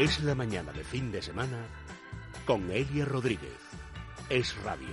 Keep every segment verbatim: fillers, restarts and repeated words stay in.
Es la mañana de fin de semana con Elia Rodríguez. Es Radio.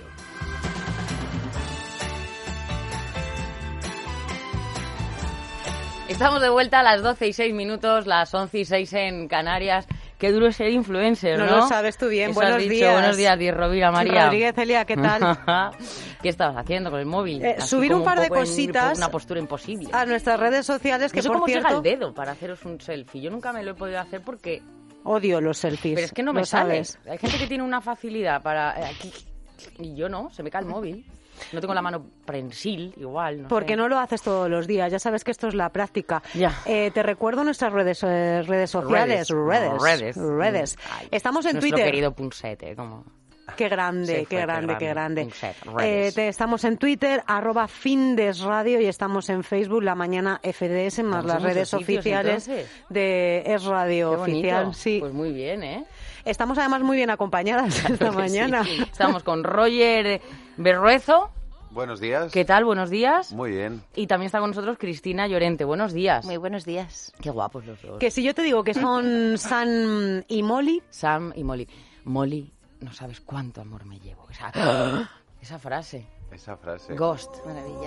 Estamos de vuelta a las doce y seis minutos, las once y seis en Canarias. Qué duro es ser influencer, ¿no? No lo sabes tú bien. Eso Buenos has dicho. días. Buenos días, Di Rovira, María. Rodríguez, Elia, ¿qué tal? ¿Qué estabas haciendo con el móvil? Eh, Así subir como un par de poco en- cositas una postura imposible. a nuestras redes sociales, que No sé por cómo cierto... llega el dedo para haceros un selfie. Yo nunca me lo he podido hacer porque... Odio los selfies. Pero es que no lo me sale. sabes. Hay gente que tiene una facilidad para... eh, aquí, y yo no, se me cae el móvil. No tengo la mano prensil, igual, no Porque sé. no lo haces todos los días, ya sabes que esto es la práctica. Ya. Eh, te recuerdo nuestras redes eh, redes sociales. Redes. Redes. Redes. redes. Ay, Estamos en nuestro Twitter. querido Punsete, como... Qué grande, Se qué fue, grande, qué grande. Punset, Eh, redes. te- estamos en Twitter, arroba Findesradio, y estamos en Facebook, La Mañana F D S, más Estamos las en muchos redes sitios, oficiales entonces. de Es Radio Qué bonito. Oficial. Sí. Pues muy bien, ¿eh? Estamos además muy bien acompañadas esta Claro que mañana. sí. Estamos con Roger Berruezo. Buenos días. ¿Qué tal? Buenos días. Muy bien. Y también está con nosotros Cristina Llorente. Buenos días. Muy buenos días. Qué guapos los dos. Que si yo te digo que son Sam y Molly, Sam y Molly. Molly, no sabes cuánto amor me llevo. Esa, esa frase. Esa frase. Ghost. Maravilla.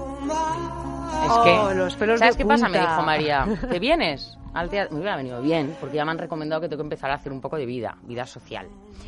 Es Oh, que, los pelos ¿sabes de qué pasa? Me punta. dijo María, ¿te vienes al teatro? Me hubiera venido bien, porque ya me han recomendado que tengo que empezar a hacer un poco de vida, vida social.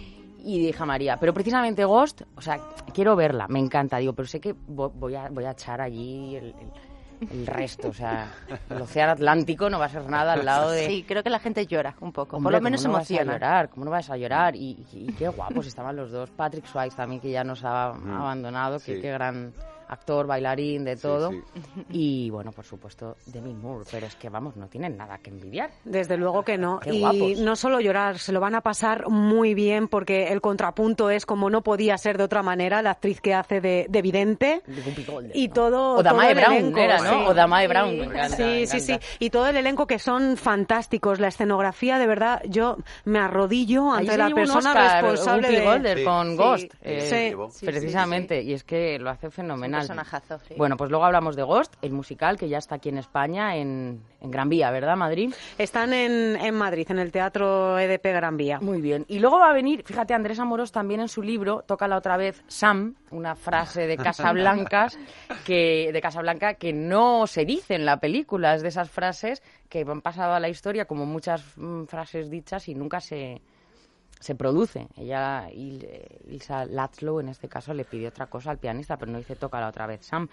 Y dije a María, pero precisamente Ghost, o sea, quiero verla, me encanta. Digo, pero sé que vo- voy a, voy a echar allí el, el, el resto, o sea, el océano Atlántico no va a ser nada al lado de... Sí, creo que la gente llora un poco. Hombre, Por lo menos ¿cómo no vas a emociona. llorar? ¿Cómo no vas a llorar? Y, y- y qué guapos estaban los dos. Patrick Swayze también, que ya nos ha Mm. abandonado, que Sí. qué gran actor, bailarín, de Sí, todo. sí. Y bueno, por supuesto, Demi Moore, pero es que vamos, no tienen nada que envidiar. desde luego que no. Qué y guapos. no solo llorar, se lo van a pasar muy bien, porque el contrapunto es, como no podía ser de otra manera, la actriz que hace de, de vidente. De Whoopi Goldberg, Y ¿no? todo, O Damae todo el Brown elenco, era, ¿no? sí. O Damae Brown. Me encanta, Sí, me sí, sí. encanta. Y todo el elenco, que son fantásticos. La escenografía, de verdad, yo me arrodillo Allí ante se la llevó un persona Oscar, responsable Whoopi de... Goldberg Sí. con Sí. Ghost. Sí. eh, Sí. llevó. Sí, sí, precisamente. Y es que lo hace fenomenal. Un personajazo, sí. Bueno, pues luego hablamos de Ghost, el musical que ya está aquí en España, en, en Gran Vía, ¿verdad, Madrid? Están en, en Madrid, en el Teatro E D P Gran Vía. Muy bien. Y luego va a venir, fíjate, Andrés Amorós también en su libro toca la otra vez Sam, una frase de Casablancas que de Casablanca que no se dice en la película, es de esas frases que han pasado a la historia como muchas mm, frases dichas y nunca se se produce. Ella, Il- Ilsa Laszlo, en este caso, le pidió otra cosa al pianista, pero no dice tócala otra vez, Sam.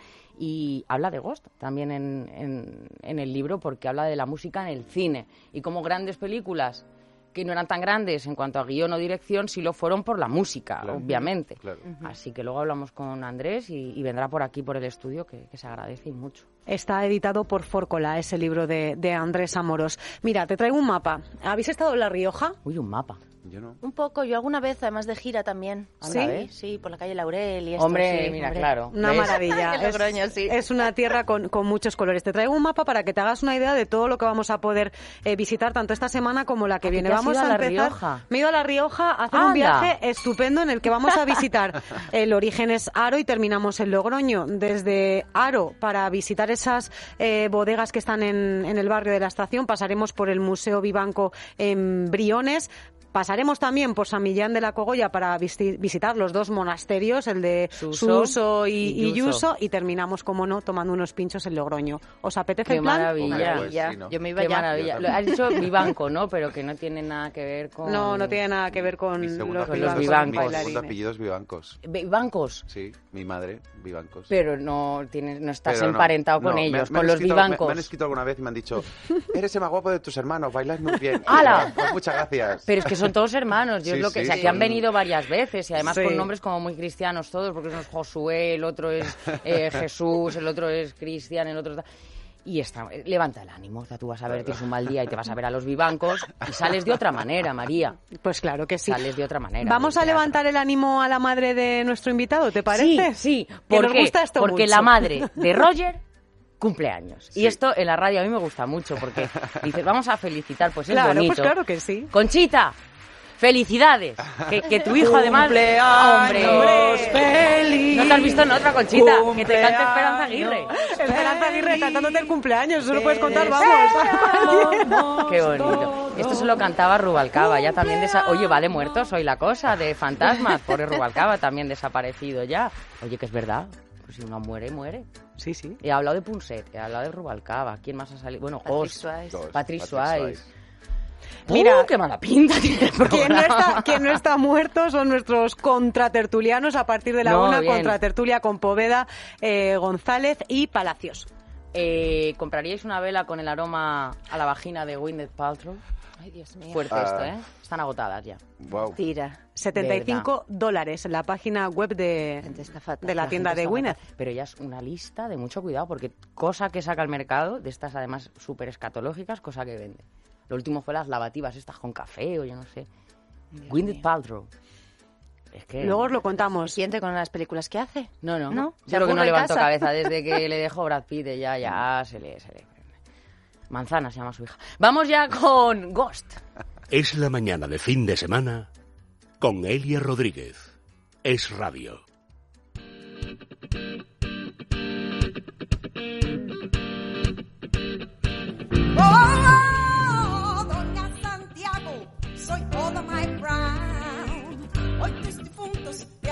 Y habla de Ghost también en, en, en el libro, porque habla de la música en el cine. Y como grandes películas que no eran tan grandes en cuanto a guión o dirección, sí lo fueron por la música, Claro. obviamente. Claro. Así que luego hablamos con Andrés y, y vendrá por aquí, por el estudio, que, que se agradece y mucho. Está editado por Fórcola, ese libro de, de Andrés Amorós. Mira, te traigo un mapa. ¿Habéis estado en La Rioja? Uy, un mapa. Yo no. Un poco, yo alguna vez, además de gira también. Anda, sí, ¿ves? sí, por la calle Laurel y esto. Hombre, sí, mira, hombre. claro. Una ¿ves? maravilla. En Logroño, es, sí. es una tierra con, con muchos colores. Te traigo un mapa para que te hagas una idea de todo lo que vamos a poder eh, visitar tanto esta semana como la que ¿A que viene. te has Vamos ido a a La empezar. Rioja? Me he ido a La Rioja a hacer un ¡Anda! viaje estupendo en el que vamos a visitar el origen es Haro y terminamos en Logroño. Desde Haro, para visitar esas eh, bodegas que están en, en el barrio de la Estación, pasaremos por el Museo Vivanco en Briones. Pasaremos también por San Millán de la Cogolla para visi- visitar los dos monasterios, el de Suso Suso y, y y Yuso. Yuso, y terminamos, como no, tomando unos pinchos en Logroño. ¿Os apetece Qué el plan? maravilla. Hombre, pues Maravilla. sí, ¿no? Yo me iba Qué ya. maravilla. Yo Lo- Has dicho Vivanco, ¿no? Pero que no tiene nada que ver con... No, no tiene nada que ver con Mi segundo los, con vivancos, los apellido, vivancos. mi bailarines. segundo apellido es Vivancos. Vivancos. Sí, mi madre, Vivancos. Pero no tienes, no estás Pero no, emparentado con no, me- ellos, me han con los escrito- me- vivancos. Me, han escrito alguna vez y me han dicho, eres el más guapo de tus hermanos, bailas muy bien. ¡Hala! Pues muchas gracias. Pero es que son todos hermanos, yo Sí, es lo que... sí, o sea, sí. que han venido varias veces y además Sí. con nombres como muy cristianos todos, porque uno es Josué, el otro es eh, Jesús, el otro es Cristian, el otro... Y está, levanta el ánimo, o sea, tú vas a ver, tienes un mal día y te vas a ver a los vivancos y sales de otra manera, María. Pues claro que sí. Sales de otra manera. Vamos del a teatro. levantar el ánimo a la madre de nuestro invitado, ¿te parece? Sí, sí. Que ¿Por nos qué? gusta esto Porque mucho. la madre de Roger cumple años. Y Sí. esto en la radio a mí me gusta mucho porque dices, vamos a felicitar, pues es Claro, bonito. pues claro que sí. Conchita, felicidades. Que, que tu hijo además... Cumpleaños ¡Hombre! feliz. ¿No te has visto en otra, Conchita? Que te cante Esperanza Aguirre. Esperanza Aguirre cantándote el cumpleaños, eso lo puedes contar, vamos. ¡Qué bonito! Esto se lo cantaba Rubalcaba, ya también desa... Oye, va de muertos hoy la cosa, de fantasmas, pobre Rubalcaba también desaparecido ya. Oye, que es verdad, pues si uno muere, muere. Sí, sí. He hablado de Punset, he hablado de Rubalcaba, ¿quién más ha salido? Bueno, Patrick Host, Swayze. Dos, Patrick Patrick Swayze. Uh, Mira, qué mala pinta tiene el programa. Quien no, está, quien no está muerto son nuestros contratertulianos a partir de la No, una, bien. contratertulia con Poveda, eh, González y Palacios. Eh, ¿Compraríais una vela con el aroma a la vagina de Gwyneth Paltrow? Ay, Dios mío. Fuerte Ah. esto, ¿eh? Están agotadas ya. Wow. Tira. setenta y cinco dólares en la página web de, Gente está fatal. de la tienda gente de está Gwyneth. fatal. Pero ya es una lista de mucho cuidado, porque cosa que saca al mercado, de estas además súper escatológicas, cosa que vende. Lo último fue las lavativas estas con café o yo no sé. Dios Gwyneth mío. Paltrow. Es que... Luego os lo contamos. ¿Siente con las películas que hace? No, no. ¿No? ¿Se Yo creo que no aburre en levantó casa? cabeza desde que le dejó Brad Pitt, ya, ya se le, se le... Manzana se llama su hija. Vamos ya con Ghost. Es la mañana de fin de semana con Elia Rodríguez. Es radio. Oh, doña Santiago, soy toda my brown. Hoy tus difuntos te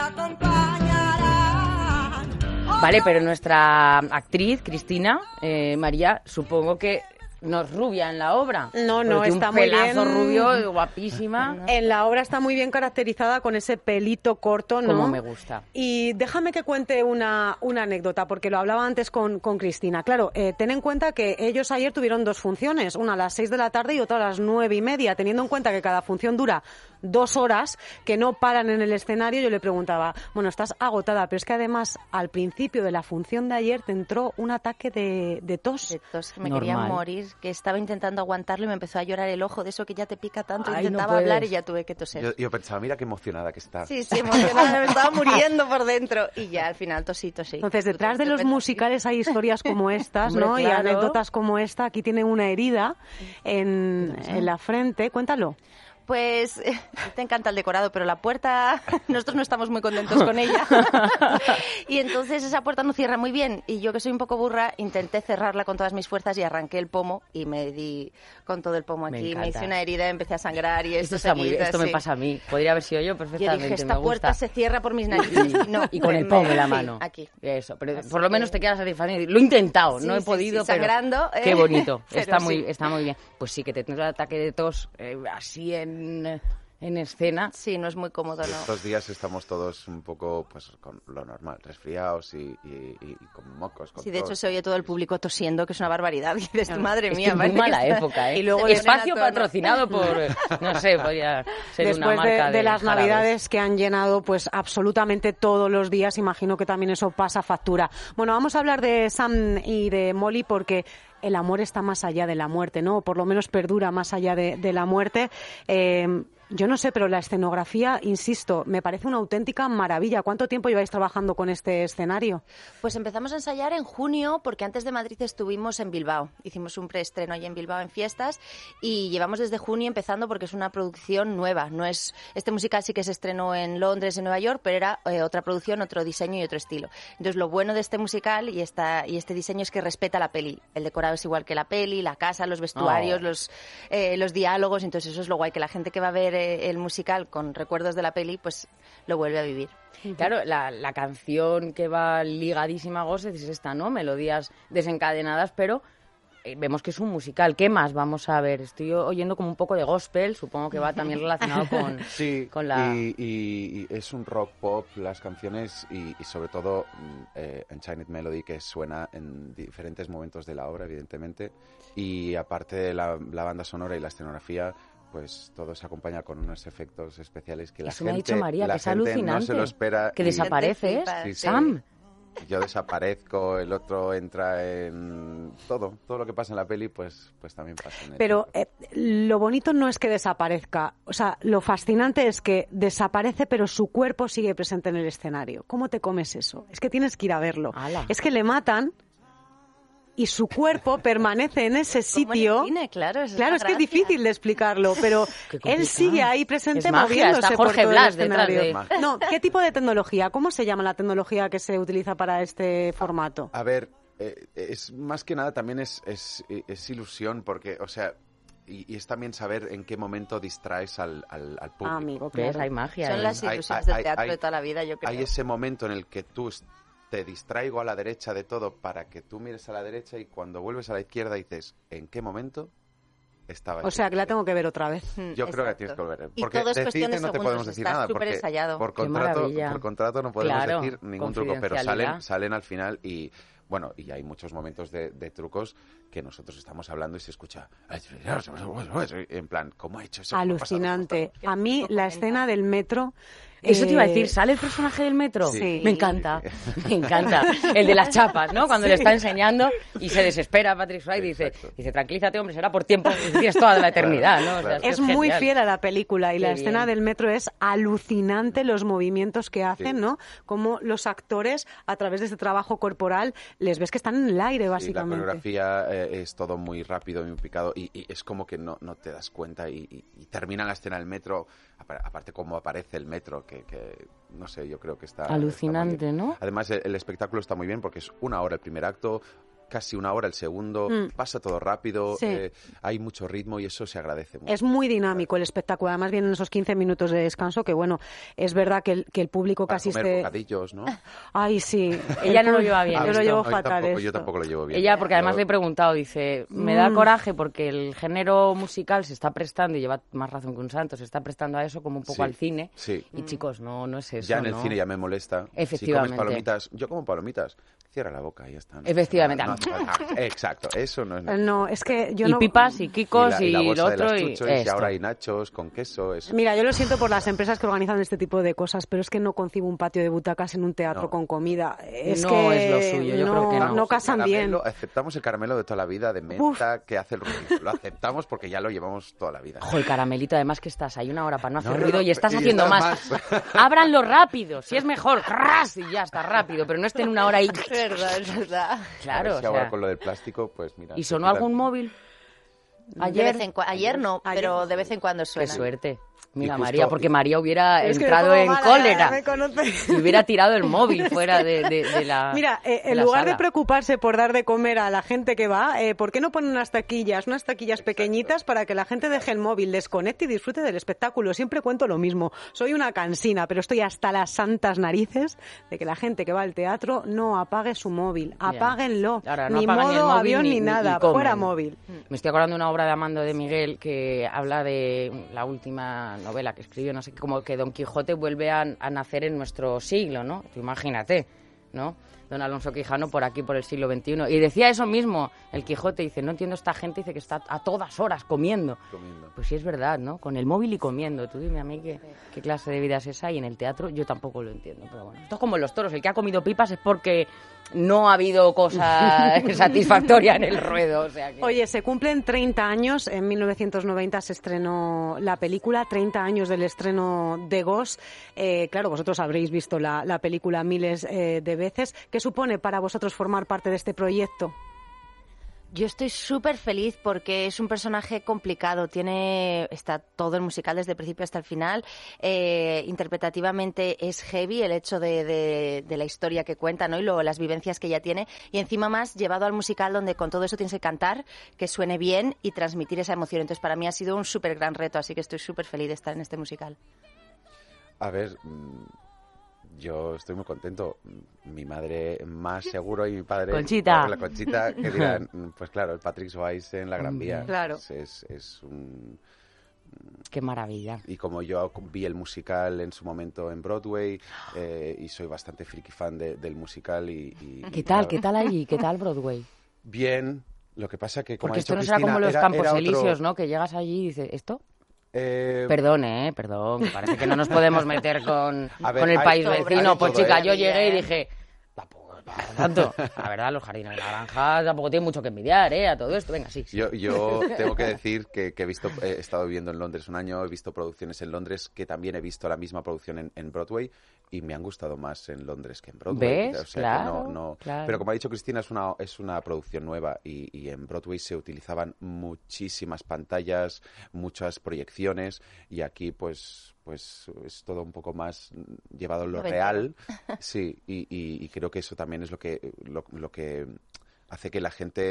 acompañarán. Vale, pero nuestra actriz, Cristina, eh, María, supongo que no es rubia en la obra. No, no, Porque está un muy pelazo bien. rubio, guapísima. En la obra está muy bien caracterizada con ese pelito corto, ¿no? Como me gusta. Y déjame que cuente una, una anécdota, porque lo hablaba antes con, con Cristina. Claro, eh, ten en cuenta que ellos ayer tuvieron dos funciones, una a las seis de la tarde y otra a las nueve y media. Teniendo en cuenta que cada función dura dos horas, que no paran en el escenario, yo le preguntaba, bueno, estás agotada, pero es que además al principio de la función de ayer te entró un ataque de, de tos. De tos, que me Normal. quería morir, que estaba intentando aguantarlo y me empezó a llorar el ojo de eso que ya te pica tanto. Ay, no Intentaba puedes. hablar y ya tuve que toser. Yo, yo pensaba, mira qué emocionada que está. Sí, sí, emocionada, me estaba muriendo por dentro. Y ya al final tosí, tosí. Entonces, detrás de los Repente- musicales hay historias como estas, Hombre, ¿no? Y claro. anécdotas como esta. Aquí tiene una herida en, en la frente. Cuéntalo. Pues eh, te encanta el decorado, pero la puerta, nosotros no estamos muy contentos con ella. Y entonces esa puerta no cierra muy bien. Y yo, que soy un poco burra, intenté cerrarla con todas mis fuerzas y arranqué el pomo y me di con todo el pomo Me aquí. Me, encanta. hice una herida, empecé a sangrar y esto, Esto está muy bien, seguida, esto me sí. pasa a mí. Podría haber sido yo Yo perfectamente. dije, me esta puerta gusta. se cierra por mis narices. Y, No, y con me- el pomo me- en la sí, mano. aquí. Eso, pero Así por lo menos que- te queda satisfacción. Lo he intentado, Sí, no he sí, podido, sí, pero sangrando, ¿eh? qué bonito. Pero está muy, sí. está muy bien. Pues sí, que te tienes un ataque de tos eh, así en, en escena. Sí, no es muy cómodo, ¿no? Estos días estamos todos un poco, pues, con lo normal, resfriados y, y, y con mocos. Con Sí, de hecho tos. se oye todo el público tosiendo, que es una barbaridad. Y dices, tu madre Es mía, que es muy parece que mala está- época, ¿eh? Y luego Espacio vienen a tono. patrocinado por, eh, no sé, podría ser una Después marca de, de, de las jarabes. Navidades que han llenado pues absolutamente todos los días, imagino que también eso pasa factura. Bueno, vamos a hablar de Sam y de Molly porque el amor está más allá de la muerte, ¿no? O por lo menos perdura más allá de, de la muerte. Eh, yo no sé, pero la escenografía, insisto, me parece una auténtica maravilla. ¿Cuánto tiempo lleváis trabajando con este escenario? Pues empezamos a ensayar en junio, porque antes de Madrid estuvimos en Bilbao. Hicimos un preestreno allí en Bilbao en fiestas y llevamos desde junio empezando porque es una producción nueva. No es este musical sí que se estrenó en Londres, en Nueva York, pero era eh, otra producción, otro diseño y otro estilo. Entonces lo bueno de este musical y esta y este diseño es que respeta la peli. El decorado es igual que la peli, la casa, los vestuarios, Oh. los eh, los diálogos. Entonces eso es lo guay, que la gente que va a ver eh, el musical con recuerdos de la peli, pues lo vuelve a vivir. Claro, la, la canción que va ligadísima a Ghost es esta, ¿no? Melodías desencadenadas, pero eh, vemos que es un musical. ¿Qué más vamos a ver? Estoy oyendo como un poco de gospel, supongo que va también relacionado con, Sí, con la... y, y- y es un rock pop las canciones y, y sobre todo mm, eh, Enchanted Melody, que suena en diferentes momentos de la obra, evidentemente, y aparte de la, la banda sonora y la escenografía, pues todo se acompaña con unos efectos especiales que la Eso me ha gente, dicho María, la que es gente no alucinante. se lo espera. Que y desapareces, flipa, Sí, sí. Sam. yo desaparezco, el otro entra en todo, todo lo que pasa en la peli, pues, pues también pasa en el Pero eh, lo bonito no es que desaparezca, o sea, lo fascinante es que desaparece pero su cuerpo sigue presente en el escenario. ¿Cómo te comes eso? Es que tienes que ir a verlo. Ala. Es que le matan y su cuerpo permanece en ese Como en el sitio. cine, claro, esa es Claro, la es que es gracia. difícil de explicarlo, pero Qué él complicado. sigue ahí presente Es magia, moviéndose está por Jorge todo Blas el detrás escenario. de- No, ¿qué tipo de tecnología? ¿Cómo se llama la tecnología que se utiliza para este formato? A ver, eh, es más que nada también es, es, es ilusión, porque, o sea, y, y es también saber en qué momento distraes al, al, al público. Amigo, ¿Ves? claro. Hay magia. Son ahí. las Hay- ilusiones hay- del teatro hay- de toda la vida, yo creo. Hay ese momento en el que tú es- te distraigo a la derecha de todo para que tú mires a la derecha y cuando vuelves a la izquierda dices, ¿en qué momento estaba O sea, que la tengo que ver otra vez. Mm, Yo creo que exacto. tienes que volver. Y Porque todo es cuestión decirte de no te segundos, podemos decir está nada. súper Porque ensayado. por Qué contrato, maravilla. por contrato no podemos Claro, decir ningún truco, pero salen, confidencialidad. salen al final y... Bueno, y hay muchos momentos de, de trucos que nosotros estamos hablando y se escucha en plan, ¿cómo ha hecho eso? Alucinante. A mí la Documenta. escena del metro... Eso te iba a eh, decir, ¿sale el personaje del metro? Sí. Me encanta, me encanta. El de las chapas, ¿no? Cuando le está enseñando y se desespera Patrick Swayze y dice, Exacto. dice, tranquilízate, hombre, será por tiempo, y tienes toda la eternidad, ¿no? O sea, Claro. es que Es muy genial. fiel a la película y Qué la bien. escena del metro es alucinante, los movimientos que hacen, Sí. ¿no? Como los actores, a través de este trabajo corporal, les ves que están en el aire, Sí, la básicamente. coreografía eh, es todo muy rápido, muy picado y, y es como que no, no te das cuenta y, y- y termina la escena del metro, apa- aparte cómo aparece el metro, que, que, no sé, yo creo que está... Alucinante, está muy bien. ¿no? Además, el, el espectáculo está muy bien porque es una hora el primer acto, casi una hora el segundo, Mm. pasa todo rápido, Sí. eh, hay mucho ritmo y eso se agradece mucho. Es muy dinámico el espectáculo. Además, vienen esos quince minutos de descanso que, bueno, es verdad que el, que el público Para casi comer esté... bocadillos, ¿no? Ay, sí. Ella El no lo público- lleva bien, Yo esto. lo llevo No, yo fatal tampoco, yo esto. tampoco lo llevo bien. Ella, porque además Yo- le he preguntado, dice, me da Mm. coraje porque el género musical se está prestando, y lleva más razón que un santo, se está prestando a eso como un poco Sí, al cine. sí. Y chicos, no, no es eso, Ya en el ¿no? cine ya me molesta. Efectivamente. Si comes palomitas, yo como palomitas, cierra la boca y ya está. ¿no? Efectivamente. No, no, no, exacto, eso no es nada. No, es que yo y no... pipas y kikos y y, la, y la lo bolsa de otro las y chuchos, y esto. ahora hay nachos con queso. Es... Mira, yo lo siento por las empresas que organizan este tipo de cosas, pero es que no concibo un patio de butacas en un teatro No. con comida. Es No que es lo suyo, yo creo que no. no casan bien. Caramelo, aceptamos el caramelo de toda la vida de menta que hace el ruido. Lo aceptamos porque ya lo llevamos toda la vida. Ojo, el caramelito, además que estás ahí una hora para no hacer No, no, ruido no, y estás y haciendo estás más. más. Ábranlo rápido, si es mejor, ¡cras! Y ya está rápido, pero no estén una hora ahí. Es verdad, es verdad. Claro, A ver o si ahora sea. con lo del plástico, pues mira. ¿Y se sonó quitan- algún móvil? De Ayer. vez en cua- Ayer no, Ayer. pero de vez en cuando Qué suena. suerte. Mira, justo- María, porque María hubiera Es que entrado me en pongo mala, cólera. ya me conoce. Y hubiera tirado el móvil fuera de, de- de la. Mira, eh, de en la lugar de sala. preocuparse por dar de comer a la gente que va, eh, ¿por qué no ponen unas taquillas, unas taquillas pequeñitas para que la gente deje el móvil, desconecte y disfrute del espectáculo? Siempre cuento lo mismo. Soy una cansina, pero estoy hasta las santas narices de que la gente que va al teatro no apague su móvil. Ya. Apáguenlo. Ahora, no ni apagan modo el móvil avión ni- ni, ni- nada. ni comen. Fuera móvil. Me estoy acordando de una obra de Amando de Miguel que habla de la última novela que escribió, no sé qué, como que Don Quijote vuelve a, a nacer en nuestro siglo, ¿no? Tú imagínate, ¿no? Don Alonso Quijano por aquí, por el siglo veintiuno. Y decía eso mismo, el Quijote, dice, no entiendo esta gente, dice que está a todas horas comiendo. Comiendo. Pues sí es verdad, ¿no? Con el móvil y comiendo. Tú dime a mí qué, qué clase de vida es esa, y en el teatro yo tampoco lo entiendo. Pero bueno, esto es como los toros, el que ha comido pipas es porque no ha habido cosa satisfactoria en el ruedo. O sea que... Oye, se cumplen treinta años. En mil novecientos noventa se estrenó la película, treinta años del estreno de Ghost. Eh, claro, vosotros habréis visto la, la película miles eh, de veces. ¿Qué supone para vosotros formar parte de este proyecto? Yo estoy súper feliz porque es un personaje complicado. Tiene, está todo el musical desde el principio hasta el final. Eh, interpretativamente es heavy el hecho de, de, de la historia que cuenta, ¿no? Y luego las vivencias que ella tiene. Y encima más llevado al musical donde con todo eso tienes que cantar, que suene bien y transmitir esa emoción. Entonces para mí ha sido un súper gran reto, así que estoy súper feliz de estar en este musical. A ver, mm, yo estoy muy contento. Mi madre más seguro y mi padre... Conchita. La Conchita, que dirán, pues claro, el Patrick Swayze en La Gran Vía. Claro. Es, es, es un... Qué maravilla. Y como yo vi el musical en su momento en Broadway eh, y soy bastante friki fan de- del musical y... y- ¿Qué y tal? claro, ¿Qué tal allí? ¿Qué tal Broadway? Bien, lo que pasa que como Porque ha dicho esto no será Cristina, como los era- Campos era otro- Elíseos, ¿no? Que llegas allí y dices, ¿esto? eh, Perdón, ¿eh? Perdón. que Parece que no nos podemos meter con, A ver, con el hay país todo, vecino. hay Pues todo, chica, ¿eh? yo llegué y dije... Tampoco es para tanto. La verdad, los jardines de la granja tampoco tienen mucho que envidiar, ¿eh? A todo esto. Venga, sí. sí. Yo, yo tengo que decir que, que he visto, he estado viviendo en Londres un año, he visto producciones en Londres, que también he visto la misma producción en, en Broadway y me han gustado más en Londres que en Broadway. ¿Ves? O sea, Claro, que no, no- claro. Pero como ha dicho Cristina, es una, es una producción nueva y, y en Broadway se utilizaban muchísimas pantallas, muchas proyecciones y aquí pues pues es todo un poco más llevado a lo Noventero. real. Sí, y, y- y creo que eso también es lo que, lo, lo que hace que la gente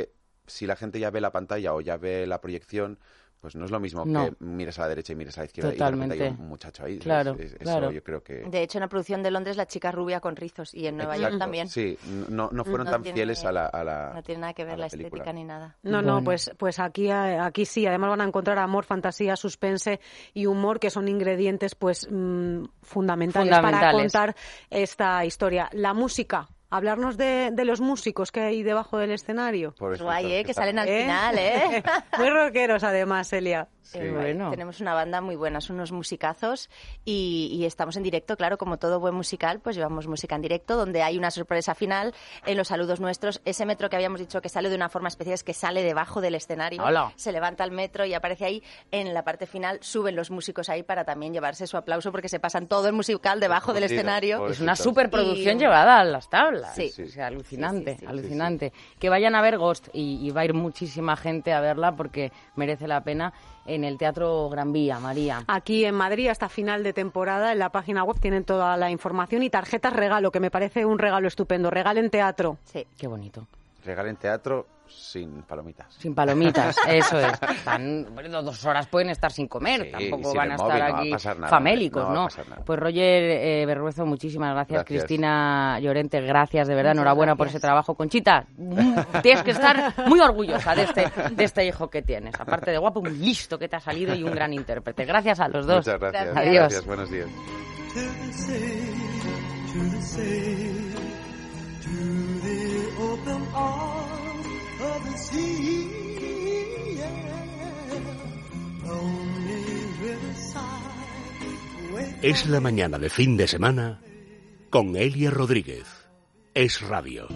si la gente ya ve la pantalla o ya ve la proyección, pues no es lo mismo no. que mires a la derecha y mires a la izquierda Totalmente. y de repente hay un muchacho ahí. Claro, es, es, claro. Eso yo creo que... De hecho, en la producción de Londres, la chica rubia con rizos, y en Nueva Exacto, York también. Sí, no, no fueron No tan tiene- fieles a la, a la No tiene nada que ver a la, la película. estética ni nada. No, Bueno. no, pues, pues aquí, eh, aquí sí. Además van a encontrar amor, fantasía, suspense y humor, que son ingredientes pues mm, fundamentales, para Fundamentales. contar esta historia. La música. Hablarnos de, de los músicos que hay debajo del escenario. Pobres Guay, frutos ¿eh? Que están- salen al ¿Eh? final, ¿eh? Muy rockeros, además, Elia. Sí. Qué Guay. bueno. Tenemos una banda muy buena, son unos musicazos y, y estamos en directo, claro, como todo buen musical, pues llevamos música en directo, donde hay una sorpresa final en los saludos nuestros. Ese metro que habíamos dicho que sale de una forma especial es que sale debajo del escenario, ¡Hala! se levanta el metro y aparece ahí. En la parte final suben los músicos ahí para también llevarse su aplauso porque se pasan todo el musical debajo del Pobrecito, escenario. pobre- Es una Pobrecitos. superproducción Y- llevada a las tablas. Sí. O sea, alucinante, Sí, sí, sí. alucinante. Que vayan a ver Ghost y, y va a ir muchísima gente a verla porque merece la pena en el Teatro Gran Vía, María. Aquí en Madrid, hasta final de temporada, en la página web tienen toda la información y tarjetas regalo, que me parece un regalo estupendo. Regalen teatro. Sí. Qué bonito. Regalen teatro sin palomitas. Sin palomitas, eso es. Están, bueno, dos horas pueden estar sin comer, Sí, tampoco sin van el a móvil, estar no va a aquí pasar nada, famélicos, no va a ¿no? pasar nada. Pues Roger eh, Berruezo, muchísimas gracias. Gracias. Cristina Llorente, gracias, de verdad, Muchas enhorabuena por gracias. ese trabajo. Conchita, mm, tienes que estar muy orgullosa de este, de este hijo que tienes. Aparte de guapo, muy listo que te ha salido y un gran intérprete. Gracias a los dos. Muchas gracias. Gracias. Adiós. Gracias, buenos días. To the sea, to the sea, to the open arms of the sea. Yeah. Lonely riverside, wait Es la mañana de fin de semana con Elia Rodríguez. Es Radio.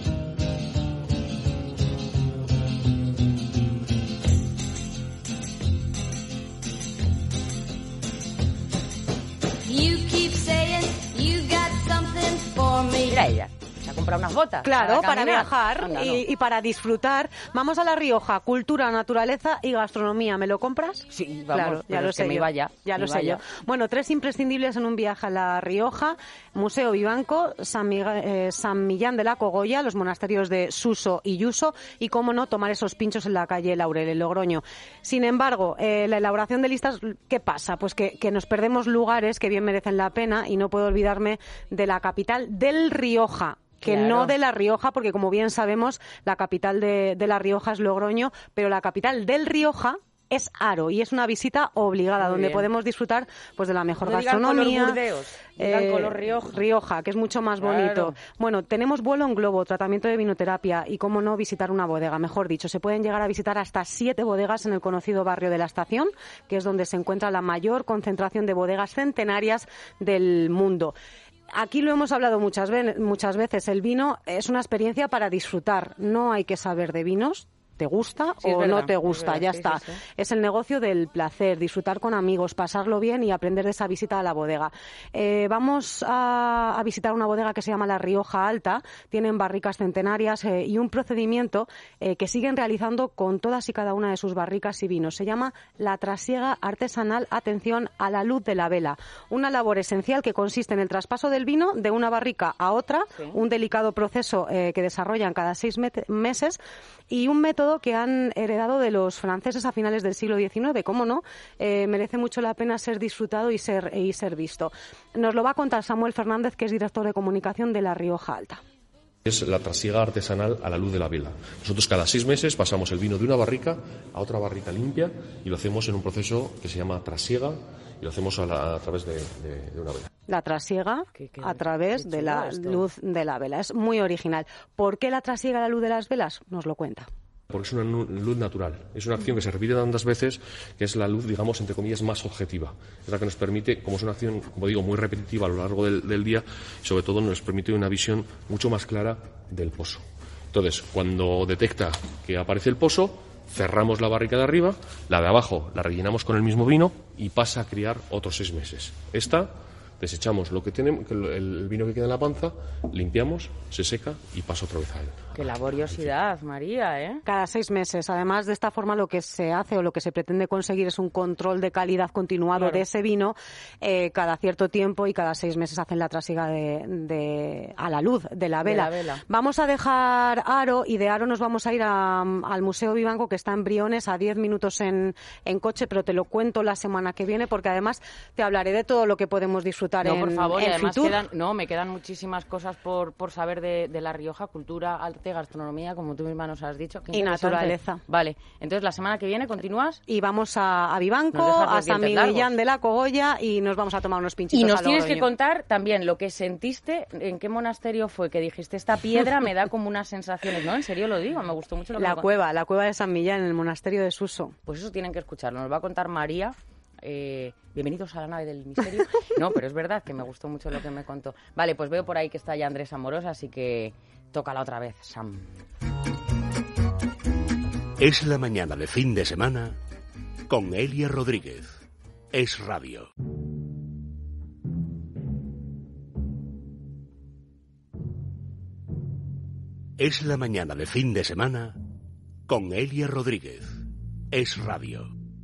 You keep saying you got something for me. Mira ella, se ha comprado unas botas. Claro, para caminar. viajar Anda, y, no. y para disfrutar. Vamos a La Rioja, cultura, naturaleza y gastronomía. ¿Me lo compras? Sí, vamos, claro, ya pero lo es que sé me yo. iba ya, Ya me lo iba sé ya. yo. Bueno, tres imprescindibles en un viaje a La Rioja: Museo Vivanco, San, Miga- eh, San Millán de la Cogolla, los monasterios de Suso y Yuso y, cómo no, tomar esos pinchos en la calle Laurel, en Logroño. Sin embargo, eh, la elaboración de listas, ¿qué pasa? Pues que, que nos perdemos lugares que bien merecen la pena, y no puedo olvidarme de la capital del Rioja. Que Claro. no de La Rioja, porque como bien sabemos, la capital de, de La Rioja es Logroño, pero la capital del Rioja es Haro, y es una visita obligada, Muy donde bien. podemos disfrutar pues de la mejor No digan gastronomía. color Burdeos, digan eh, color Rioja. Rioja, que es mucho más Claro. bonito. Bueno, tenemos vuelo en globo, tratamiento de vinoterapia y, cómo no, visitar una bodega. Mejor dicho, se pueden llegar a visitar hasta siete bodegas en el conocido barrio de la Estación, que es donde se encuentra la mayor concentración de bodegas centenarias del mundo. Aquí lo hemos hablado muchas, ve- muchas veces, el vino es una experiencia para disfrutar, no hay que saber de vinos. ¿Te gusta Sí, es o verdad, no te es gusta? verdad, Ya sí, está. sí, sí. Es el negocio del placer, disfrutar con amigos, pasarlo bien y aprender de esa visita a la bodega. Eh, vamos a, a visitar una bodega que se llama La Rioja Alta. Tienen barricas centenarias eh, y un procedimiento eh, que siguen realizando con todas y cada una de sus barricas y vinos. Se llama la trasiega artesanal, atención, a la luz de la vela. Una labor esencial que consiste en el traspaso del vino de una barrica a otra, Sí. un delicado proceso eh, que desarrollan cada seis met- meses y un método que han heredado de los franceses a finales del siglo diecinueve. Cómo no, eh, merece mucho la pena ser disfrutado y ser, y ser visto. Nos lo va a contar Samuel Fernández, que es director de comunicación de La Rioja Alta. Es la trasiega artesanal a la luz de la vela. Nosotros cada seis meses pasamos el vino de una barrica a otra barrica limpia y lo hacemos en un proceso que se llama trasiega y lo hacemos a, la- a través de, de- de una vela. La trasiega Qué- qué- a través qué de chulo la esto. luz de la vela. Es muy original. ¿Por qué la trasiega a la luz de las velas? Nos lo cuenta. Porque es una nu- luz natural. Es una acción que se repite tantas veces que es la luz, digamos, entre comillas, más objetiva. Es la que nos permite, como es una acción, como digo, muy repetitiva a lo largo del, del día, sobre todo nos permite una visión mucho más clara del pozo. Entonces, cuando detecta que aparece el pozo, cerramos la barrica de arriba, la de abajo la rellenamos con el mismo vino y pasa a criar otros seis meses. Esta desechamos lo que tenemos, que el, el vino que queda en la panza, limpiamos, se seca y pasa otra vez a él. Qué laboriosidad, María, ¿eh? Cada seis meses. Además, de esta forma lo que se hace o lo que se pretende conseguir es un control de calidad continuado Claro. de ese vino eh, cada cierto tiempo, y cada seis meses hacen la trasiega de, de- a la luz de la vela. De la vela. Vamos a dejar Aro, y de Aro nos vamos a ir a- al Museo Vivanco, que está en Briones, a diez minutos en, en coche, pero te lo cuento la semana que viene, porque además te hablaré de todo lo que podemos disfrutar No, en, por favor, y en además Fitur. quedan, no, me quedan muchísimas cosas por, por saber de, de La Rioja, cultura, arte, gastronomía, como tú misma nos has dicho. Qué Y interesante. naturaleza. Vale, entonces la semana que viene continúas. Y vamos a, a Vivanco, Nos dejas los a San dientes Millán largos. de la Cogolla, y nos vamos a tomar unos pinchitos Y nos a tienes que Logroño. contar también lo que sentiste, en qué monasterio fue que dijiste, esta piedra me da como unas sensaciones, ¿no? En serio lo digo, me gustó mucho lo que La me cueva, la cueva de San Millán, en el monasterio de Suso. Pues eso tienen que escucharlo, nos va a contar María. Eh, bienvenidos a la nave del misterio. No, pero es verdad que me gustó mucho lo que me contó. Vale, pues veo por ahí que está ya Andrés Amorós, así que tócala otra vez, Sam. Es la mañana de fin de semana con Elia Rodríguez. Es radio. Es la mañana de fin de semana con Elia Rodríguez. Es radio.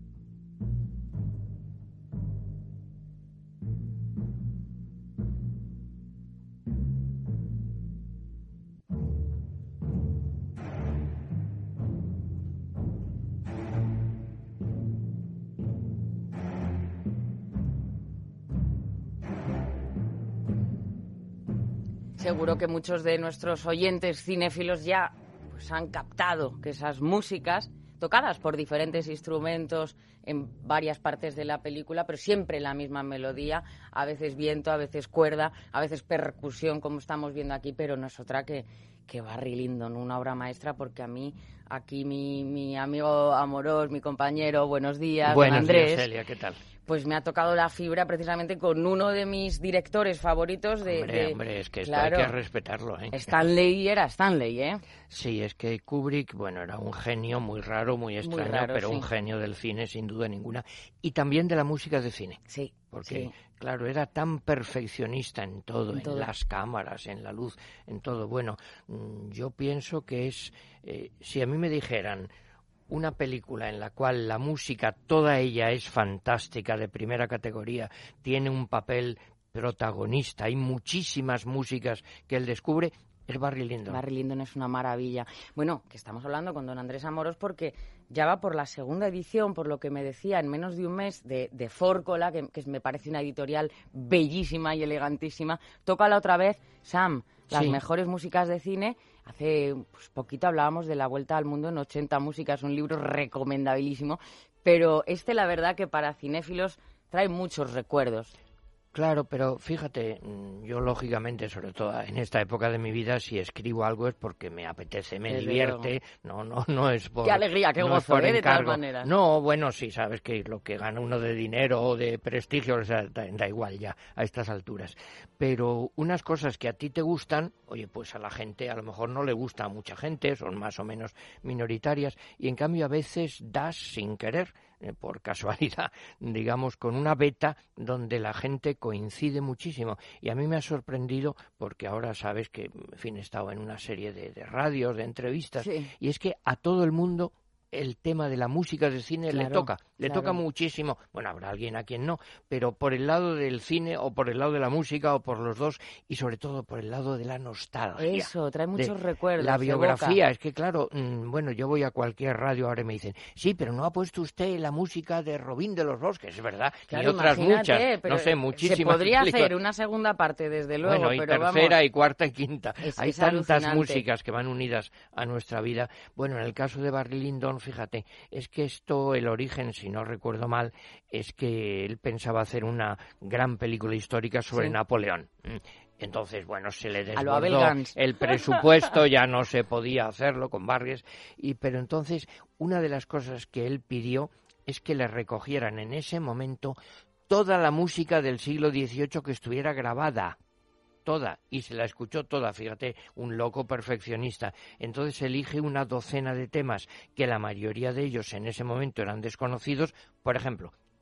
Seguro que muchos de nuestros oyentes cinéfilos ya pues, han captado que esas músicas, tocadas por diferentes instrumentos en varias partes de la película, pero siempre la misma melodía, a veces viento, a veces cuerda, a veces percusión, como estamos viendo aquí, pero no es otra que, que Barry Lyndon, una obra maestra, porque a mí, aquí mi, mi amigo Amorós, mi compañero, buenos días, don Buenos Andrés. días, Celia, ¿qué tal? Pues me ha tocado la fibra precisamente con uno de mis directores favoritos de... Hombre, de- hombre, es que esto claro, hay que respetarlo, ¿eh? Stanley era Stanley, ¿eh? Sí, es que Kubrick, bueno, era un genio muy raro, muy extraño, raro, pero sí. un genio del cine, sin duda ninguna, y también de la música de cine. Sí, Porque, sí. claro, era tan perfeccionista en todo, En en, todo. las cámaras, en la luz, en todo. Bueno, mm, yo pienso que es, eh, si a mí me dijeran una película en la cual la música, toda ella es fantástica, de primera categoría, tiene un papel protagonista, hay muchísimas músicas que él descubre, es Barry Lyndon. Barry Lyndon es una maravilla. Bueno, que estamos hablando con don Andrés Amorós porque ya va por la segunda edición, por lo que me decía, en menos de un mes, de, de Fórcola, que, que me parece una editorial bellísima y elegantísima. Tócala otra vez, Sam, las Sí. mejores músicas de cine. Hace pues, poquito hablábamos de La Vuelta al Mundo en ochenta músicas, un libro recomendabilísimo, pero este la verdad que para cinéfilos trae muchos recuerdos. Claro, pero fíjate, mm, yo lógicamente, sobre todo en esta época de mi vida, si escribo algo es porque me apetece, me Desde divierte, no, no, no es por... Qué alegría, qué no es gozo, por ¿eh? De todas encargo. maneras. No, bueno, sí, sabes que lo que gana uno de dinero o de prestigio, o sea, da, da igual ya a estas alturas. Pero unas cosas que a ti te gustan, oye, pues a la gente a lo mejor no le gusta a mucha gente, son más o menos minoritarias, y en cambio a veces das sin querer, eh, por casualidad, digamos, con una beta donde la gente coincide muchísimo. Y a mí me ha sorprendido porque ahora sabes que, en fin, he estado en una serie de, de radios, de entrevistas, Sí. y es que a todo el mundo el tema de la música de cine le Claro, toca, le claro. toca muchísimo. Bueno, habrá alguien a quien no, pero por el lado del cine o por el lado de la música o por los dos, y sobre todo por el lado de la nostalgia. Eso, trae de muchos recuerdos. La evoca. biografía, es que claro, mm, bueno, yo voy a cualquier radio ahora y me dicen, sí, pero no ha puesto usted la música de Robín de los Bosques, es verdad, Claro, y otras imagínate, muchas, pero no sé, muchísimas. Se podría películas. hacer una segunda parte, desde luego, Bueno, y pero tercera vamos, y cuarta y quinta. Es- Hay es tantas alucinante. músicas que van unidas a nuestra vida. Bueno, en el caso de Barry Lyndon, fíjate, es que esto, el origen, si no recuerdo mal, es que él pensaba hacer una gran película histórica sobre Sí. Napoleón. Mm. Entonces, bueno, se le A lo Abel desbordó Gance. el presupuesto, ya no se podía hacerlo con Barries, y pero entonces una de las cosas que él pidió es que le recogieran en ese momento toda la música del siglo dieciocho que estuviera grabada, toda, y se la escuchó toda, fíjate, un loco perfeccionista. Entonces elige una docena de temas que la mayoría de ellos en ese momento eran desconocidos, por ejemplo,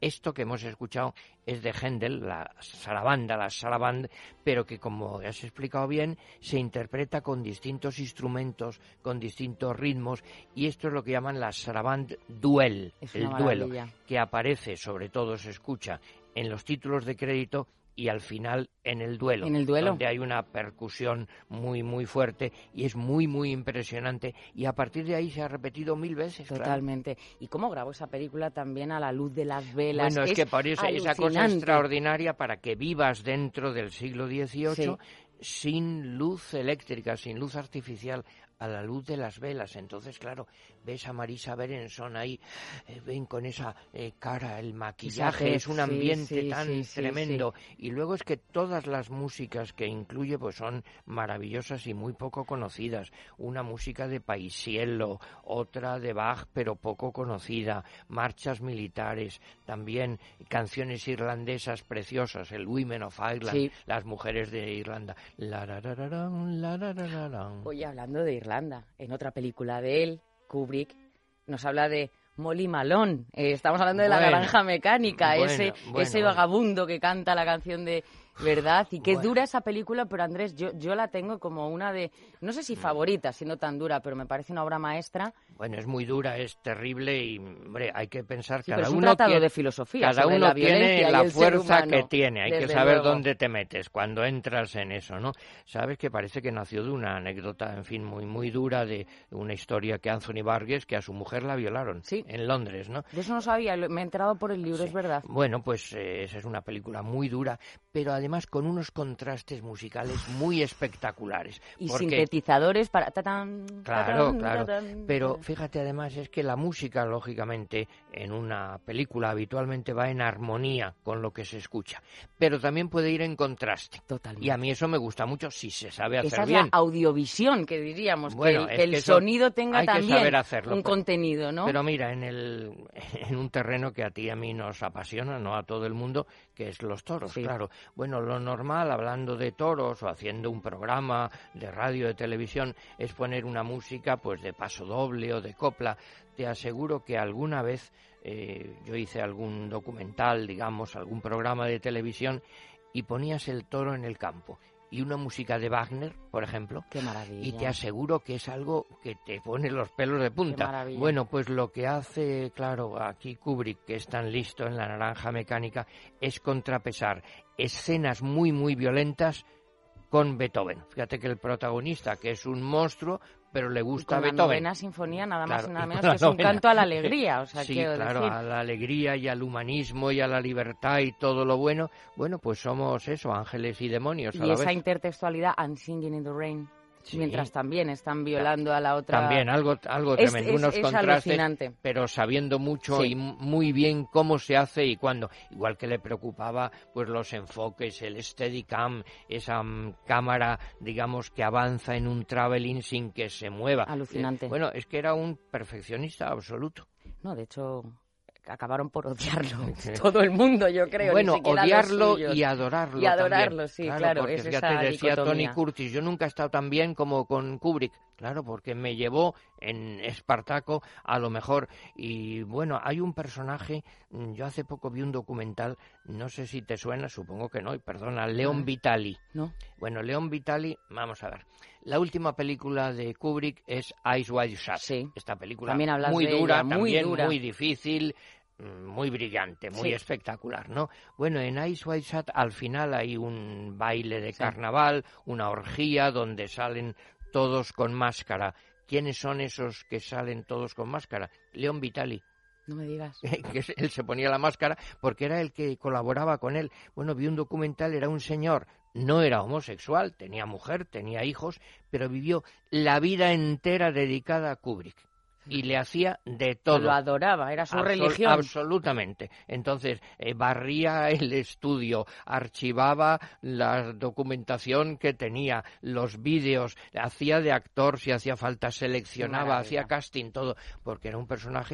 Esto que hemos escuchado es de Händel, la sarabanda, la sarabande, pero que, como has explicado bien, se interpreta con distintos instrumentos, con distintos ritmos, y esto es lo que llaman la sarabande duel, Es el una duelo, maravilla. que aparece, sobre todo se escucha en los títulos de crédito y al final en el duelo, En el duelo. donde hay una percusión muy, muy fuerte y es muy, muy impresionante, y a partir de ahí se ha repetido mil veces. claro. Totalmente. ¿Y cómo grabó esa película también a la luz de las velas? Bueno, es, que por eso esa cosa alucinante. extraordinaria para que vivas dentro del siglo dieciocho Sí. sin luz eléctrica, sin luz artificial, a la luz de las velas. Entonces, claro, ves a Marisa Berenson ahí, eh, ven con esa eh, cara, el maquillaje, Esa es un tez, sí, ambiente sí, tan sí, sí, tremendo. Y luego es que todas las músicas que incluye pues son maravillosas y muy poco conocidas. Una música de Paisiello, otra de Bach, pero poco conocida, marchas militares, también canciones irlandesas preciosas, el Women of Ireland, Sí. las mujeres de Irlanda. La, ra, ra, ra, ran, la, ra, ra, ra, ran. Oye, hablando de Irlanda, en otra película de él, Kubrick, nos habla de Molly Malone. Eh, estamos hablando de La Bueno, Naranja Mecánica, bueno, ese, bueno, ese bueno. vagabundo que canta la canción de ¿verdad? Y qué Bueno. dura esa película, pero Andrés, yo, yo la tengo como una de, no sé si favorita, siendo tan dura, pero me parece una obra maestra. Bueno, es muy dura, es terrible y, hombre, hay que pensar Sí, cada pero es un uno tratado tiene, de filosofía cada sobre uno la violencia tiene y la el ser fuerza humano, que tiene, hay que desde saber luego. dónde te metes cuando entras en eso, ¿no? Sabes que parece que nació de una anécdota, en fin, muy muy dura de una historia que Anthony Burgess, que a su mujer la violaron en Londres, ¿no? De eso no sabía, lo- me he enterado por el libro, es verdad. Bueno, pues eh, esa es una película muy dura, pero además con unos contrastes musicales muy espectaculares. Y porque- sintetizadores para... tatán, Claro, tatán, claro. tatán. Pero fíjate además es que la música, lógicamente, en una película habitualmente va en armonía con lo que se escucha, pero también puede ir en contraste. Totalmente. Y a mí eso me gusta mucho si se sabe hacer Esa es bien. la audiovisión, que diríamos, Bueno, que el, es que el que eso sonido tenga hay que también saber hacerlo, un pero- contenido, ¿no? Pero mira, en el en un terreno que a ti y a mí nos apasiona, no a todo el mundo, que es los toros, Sí. claro. Bueno, lo normal, hablando de toros o haciendo un programa de radio, de televisión, es poner una música pues de paso doble o de copla. Te aseguro que alguna vez eh, yo hice algún documental, digamos, algún programa de televisión y ponías el toro en el campo. Y una música de Wagner, por ejemplo, Qué maravilla. y te aseguro que es algo que te pone los pelos de punta. maravilla. Bueno, pues lo que hace, claro, aquí Kubrick, que es tan listo en La Naranja Mecánica, es contrapesar escenas muy, muy violentas con Beethoven. Fíjate que el protagonista, que es un monstruo, pero le Y gusta con la Beethoven. novena sinfonía, nada más Claro, y nada y menos con la que es un novena. canto a la alegría, o sea, Sí, quiero claro, decir. a la alegría y al humanismo y a la libertad y todo lo bueno. Bueno, pues somos eso, ángeles y demonios a Y la esa vez. intertextualidad, I'm singing in the rain, Sí. mientras también están violando a la otra. También algo, algo Es- tremendo, es- unos es contrastes, alucinante. pero sabiendo mucho Sí. y m- muy bien cómo se hace y cuándo. Igual que le preocupaba pues los enfoques, el Steadicam, esa mm, cámara, digamos, que avanza en un traveling sin que se mueva. Alucinante. Eh, bueno, es que era un perfeccionista absoluto. No, de hecho, acabaron por odiarlo todo el mundo, yo creo. ni Bueno, siquiera los odiarlo suyos. y adorarlo Y adorarlo, también. sí, Claro, claro, porque es fíjate, esa decía Tony dicotomía. Curtis, yo nunca he estado tan bien como con Kubrick. Claro, porque me llevó en Espartaco a lo mejor. Y bueno, hay un personaje, mm, yo hace poco vi un documental, no sé si te suena, supongo que no, y perdona, Leon Ah. Vitali. No. Bueno, Leon Vitali, vamos a ver. La última película de Kubrick es Eyes Wide Shut. Sí. Esta película También hablas muy de dura, ella, muy también dura. muy difícil, mm, muy brillante, muy Sí. espectacular, ¿no? Bueno, en Eyes Wide Shut al final hay un baile de Sí. carnaval, una orgía donde salen todos con máscara. ¿Quiénes son esos que salen todos con máscara? Leon Vitali. No me digas. que es- él se ponía la máscara porque era el que colaboraba con él. Bueno, vi un documental, era un señor, no era homosexual, tenía mujer, tenía hijos, pero vivió la vida entera dedicada a Kubrick. Y le hacía de todo. Lo adoraba, era su Absol- religión. Absolutamente. Entonces, eh, barría el estudio, archivaba la documentación que tenía, los vídeos, hacía de actor si hacía falta, seleccionaba, Maravilla. hacía casting, todo, porque era un personaje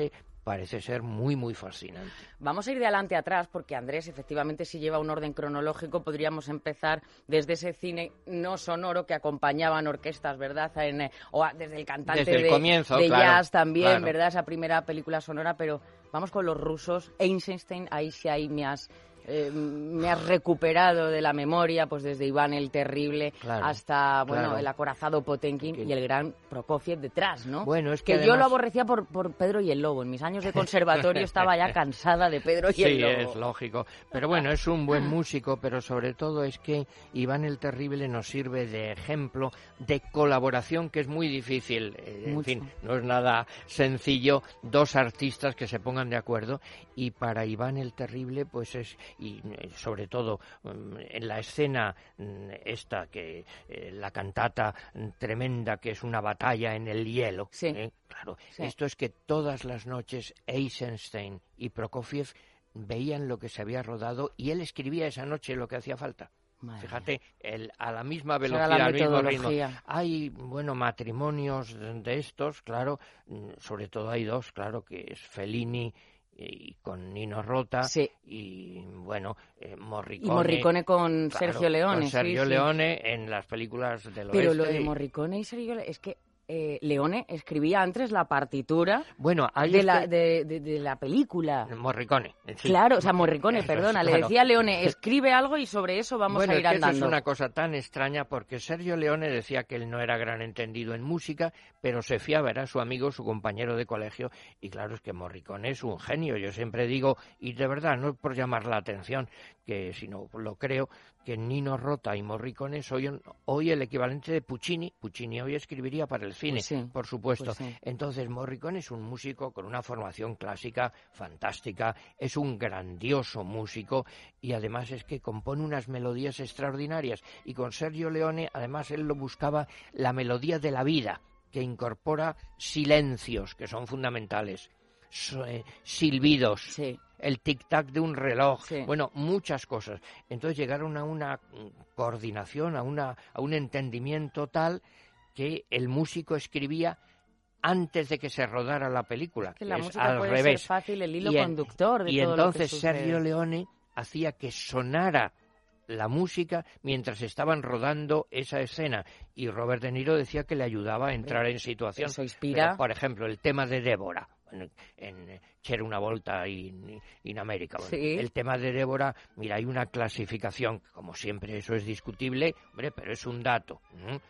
parece ser muy, muy fascinante. Vamos a ir de adelante a atrás, porque Andrés, efectivamente, si lleva un orden cronológico, podríamos empezar desde ese cine no sonoro que acompañaban orquestas, ¿verdad? En, eh, o a, desde el cantante desde el de, comienzo, de claro, jazz también, claro. ¿verdad? Esa primera película sonora, pero vamos con los rusos. Eisenstein, ahí sí ahí me has... Eh, me has recuperado de la memoria, pues desde Iván el Terrible claro, hasta bueno claro. el acorazado Potenkin que... y el gran Prokofiev detrás, ¿no? Bueno, es que, que además... yo lo aborrecía por, por Pedro y el Lobo. En mis años de conservatorio estaba ya cansada de Pedro y sí, el Lobo. Sí, es lógico. Pero bueno, es un buen músico, pero sobre todo es que Iván el Terrible nos sirve de ejemplo de colaboración, que es muy difícil. Eh, en fin, no es nada sencillo dos artistas que se pongan de acuerdo, y para Iván el Terrible, pues es... y sobre todo en la escena esta, que eh, la cantata tremenda, que es una batalla en el hielo, sí. ¿eh? Claro, sí. Esto es que todas las noches Eisenstein y Prokofiev veían lo que se había rodado y él escribía esa noche lo que hacía falta. Madre Fíjate, el, a la misma velocidad, al mismo ritmo. Hay, bueno, matrimonios de estos, claro, sobre todo hay dos, claro, que es Fellini y con Nino Rota, sí. y bueno, eh, Morricone. Y Morricone con claro, Sergio Leone. Con Sergio sí, Leone sí. en las películas del Pero oeste. lo de Morricone y Sergio Leone, es que eh, Leone escribía antes la partitura bueno, hay de, este... la, de, de, de la película. Morricone. Sí. Claro, o sea, Morricone, Eso perdona, es, le claro. decía a Leone, escribe algo y sobre eso vamos bueno, a ir es que andando. Eso es una cosa tan extraña, porque Sergio Leone decía que él no era gran entendido en música, pero se fiaba, era su amigo, su compañero de colegio, y claro, es que Morricone es un genio. Yo siempre digo, y de verdad, no por llamar la atención, que si no lo creo, que Nino Rota y Morricone son hoy el equivalente de Puccini. Puccini hoy escribiría para el cine, pues sí, por supuesto. Pues sí. Entonces, Morricone es un músico con una formación clásica fantástica, es un grandioso músico, y además es que compone unas melodías extraordinarias. Y con Sergio Leone, además, él lo buscaba la melodía de la vida, que incorpora silencios, que son fundamentales, so, eh, silbidos, sí. el tic-tac de un reloj, sí. bueno, muchas cosas. Entonces llegaron a una coordinación, a, una, a un entendimiento tal que el músico escribía antes de que se rodara la película. Es que la es música al puede revés. ser fácil, el hilo y en, conductor de y todo entonces lo que sucede. Sergio Leone hacía que sonara la música mientras estaban rodando esa escena, y Robert De Niro decía que le ayudaba a entrar en situación. Eso inspira. Pero, por ejemplo, el tema de Débora en, en C'era una volta in, in America. Bueno, sí. El tema de Débora, mira, hay una clasificación, como siempre eso es discutible, hombre, pero es un dato. ¿eh?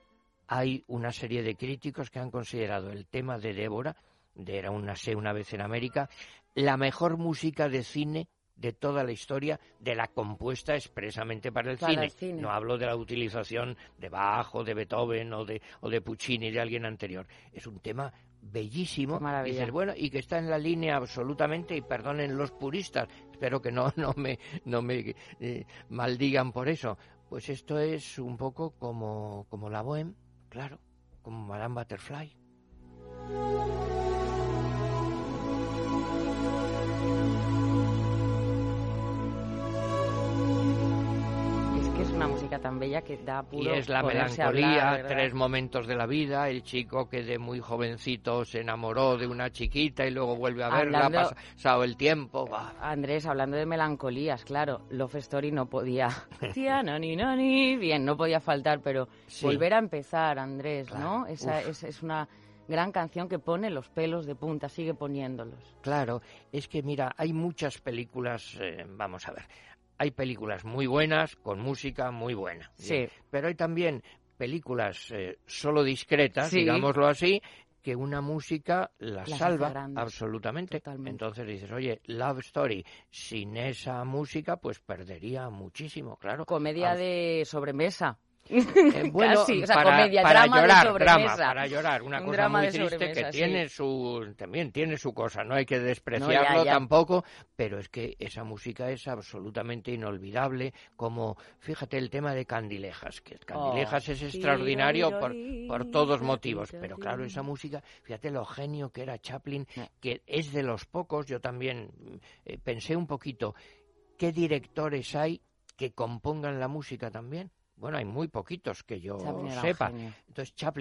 Hay una serie de críticos que han considerado el tema de Débora, de Era una, una vez en América, la mejor música de cine de toda la historia, de la compuesta expresamente para el, para cine. el cine. No hablo de la utilización de Bach o de Beethoven o de, o de Puccini, de alguien anterior. Es un tema bellísimo. Y dices, bueno, y que está en la línea absolutamente, y perdonen los puristas, espero que no, no me, no me eh, maldigan por eso. Pues esto es un poco como, como la Bohème, claro, como Madame Butterfly. Es una música tan bella que da puro y es la poderse melancolía, hablar, tres momentos de la vida, el chico que de muy jovencito se enamoró de una chiquita y luego vuelve a verla, Hablando, ha pasado el tiempo. Bah. Andrés, hablando de melancolías, claro, Love Story no podía, tía, nani, nani, bien, no podía faltar, pero sí. Volver a empezar, Andrés, claro. ¿no? Esa es, es una gran canción que pone los pelos de punta, sigue poniéndolos. Claro, es que mira, hay muchas películas, eh, vamos a ver, hay películas muy buenas, con música muy buena. Sí. Bien, pero hay también películas eh, solo discretas, sí. digámoslo así, que una música la Las salva absolutamente. Totalmente. Entonces dices, oye, Love Story, sin esa música, pues perdería muchísimo, claro. Comedia Al... de sobremesa. Eh, bueno, Casi, o sea, para, comedia, para drama llorar, de sobremesa. drama, para llorar, una Un cosa drama muy de triste sobremesa, que sí. tiene su, también tiene su cosa, no hay que despreciarlo no, ya, ya. tampoco, pero es que esa música es absolutamente inolvidable, como, fíjate, el tema de Candilejas, que Candilejas oh. es extraordinario por, por todos motivos, pero claro, esa música, fíjate lo genio que era Chaplin, que es de los pocos, yo también eh, pensé un poquito, ¿qué directores hay que compongan la música también? Bueno, hay muy poquitos que yo Chaplin sepa. genio. Entonces Chaplin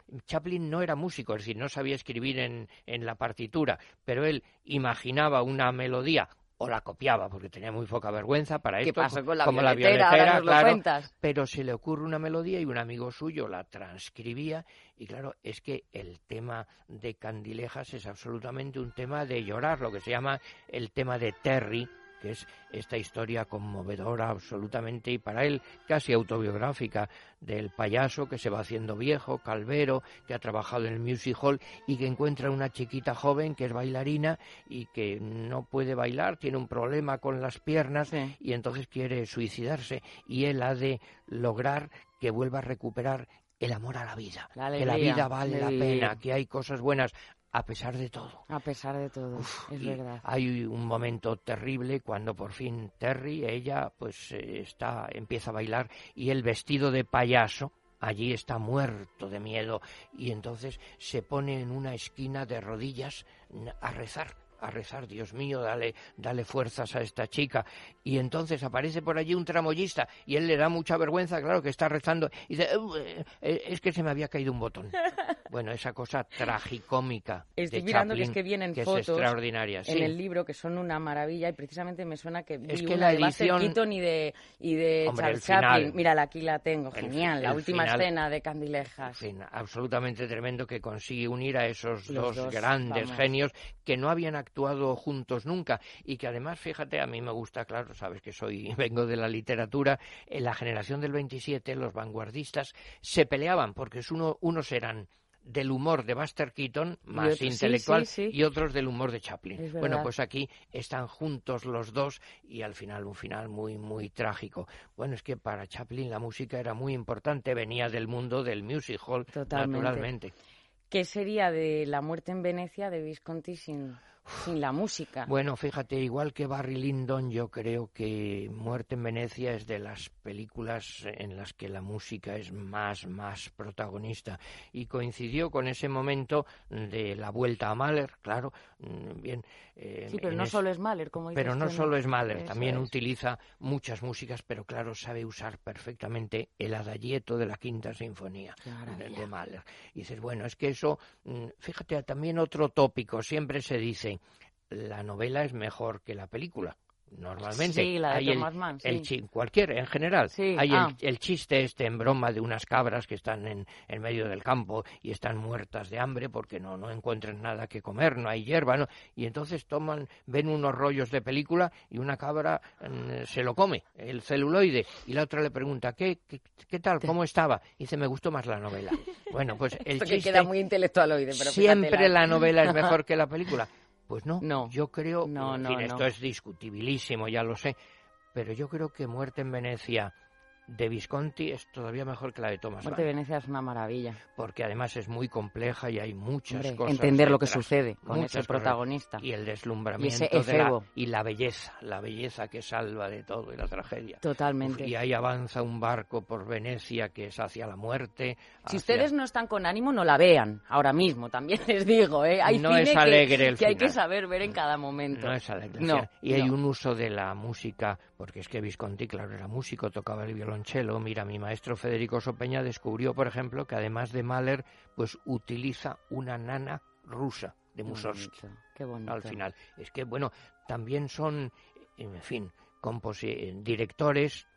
Chaplin no era músico, es decir, no sabía escribir en, en la partitura, pero él imaginaba una melodía o la copiaba, porque tenía muy poca vergüenza para esto. ¿Qué pasó con la como violetera? la Ahora violetera, nos lo claro, cuentas. pero se le ocurre una melodía y un amigo suyo la transcribía, y claro, es que el tema de Candilejas es absolutamente un tema de llorar, lo que se llama el tema de Terry, que es esta historia conmovedora absolutamente, y para él casi autobiográfica, del payaso que se va haciendo viejo, calvero, que ha trabajado en el music hall y que encuentra una chiquita joven que es bailarina y que no puede bailar, tiene un problema con las piernas, sí, y entonces quiere suicidarse, y él ha de lograr que vuelva a recuperar el amor a la vida, la que la vida vale la pena, que hay cosas buenas. A pesar de todo. A pesar de todo, Uf, es verdad. Hay un momento terrible cuando por fin Terry, ella, pues eh, está, empieza a bailar y el vestido de payaso allí está muerto de miedo y entonces se pone en una esquina de rodillas a rezar. a rezar, Dios mío, dale, dale fuerzas a esta chica. Y entonces aparece por allí un tramoyista y él le da mucha vergüenza, claro, que está rezando, y dice, eh, es que se me había caído un botón. Bueno, esa cosa tragicómica Estoy de mirando Chaplin, que es que vienen que fotos es extraordinaria. en Sí. el libro que son una maravilla, y precisamente me suena que vi Es que una la de Buster edición- Keaton y de, y de Hombre, Charles el final. Chaplin. Mírala, aquí la tengo, El genial, fi- la el última final. escena de Candilejas. En fin, absolutamente tremendo, que consigue unir a esos Los dos, dos, grandes vamos. genios que no habían actuado juntos nunca y que además, fíjate, a mí me gusta, claro, sabes que soy vengo de la literatura, en la generación del veintisiete los vanguardistas se peleaban porque es uno, unos eran del humor de Buster Keaton, más otros- sí, intelectual, sí, sí. y otros del humor de Chaplin. Es Bueno, verdad. pues aquí están juntos los dos y al final un final muy, muy trágico. Bueno, es que para Chaplin la música era muy importante, venía del mundo del music hall, Totalmente. naturalmente. ¿Qué sería de La muerte en Venecia de Visconti sin, sin la música? Bueno, fíjate, igual que Barry Lyndon, yo creo que Muerte en Venecia es de las películas en las que la música es más, más protagonista. Y coincidió con ese momento de la vuelta a Mahler, claro, mm, bien. eh, Sí, pero en no es- solo es Mahler, como dices Pero no tú, solo es Mahler, Eso también es. utiliza muchas músicas, pero claro, sabe usar perfectamente el adagietto de la Quinta Sinfonía Qué de, maravilla. de Mahler. Y dices, bueno, es que eso, mm, fíjate, también otro tópico, siempre se dice, la novela es mejor que la película. Normalmente Sí, la de hay el, Thomas Mann, sí. el chi- cualquier, en general, Sí, hay ah. el, el chiste este en broma de unas cabras que están en, en medio del campo y están muertas de hambre porque no, no encuentran nada que comer, no hay hierba, ¿no? Y entonces toman, ven unos rollos de película y una cabra mm, se lo come, el celuloide, y la otra le pregunta, ¿qué, qué, qué tal, cómo estaba? Y dice, me gustó más la novela. Bueno, pues el Esto que chiste, queda muy intelectualoide, pero siempre fíjate la novela es mejor que la película. Pues no, No. yo creo, No, en no, fin, no. esto es discutibilísimo, ya lo sé, pero yo creo que Muerte en Venecia de Visconti es todavía mejor que la de Thomas Muerte de Mann, Venecia es una maravilla. porque además es muy compleja y hay muchas Hombre, cosas entender lo que detrás, sucede con muchas ese cosas. protagonista. Y el deslumbramiento Y ese de la, efebo. y la belleza, la belleza que salva de todo y la tragedia. Totalmente. Uf, y ahí avanza un barco por Venecia que es hacia la muerte. Si hacia- ustedes no están con ánimo, no la vean ahora mismo, también les digo, ¿eh? Hay No cine es que- alegre el que, hay que final. saber ver en cada momento. No es alegre. No, Y hay no. un uso de la música, porque es que Visconti, claro, era músico, tocaba el violonchelo. Mira, mi maestro Federico Sopeña descubrió, por ejemplo, que además de Mahler, pues utiliza una nana rusa de Qué Mussorgsky bonito, qué bonito. al final. Es que, bueno, también son, en fin, composi- directores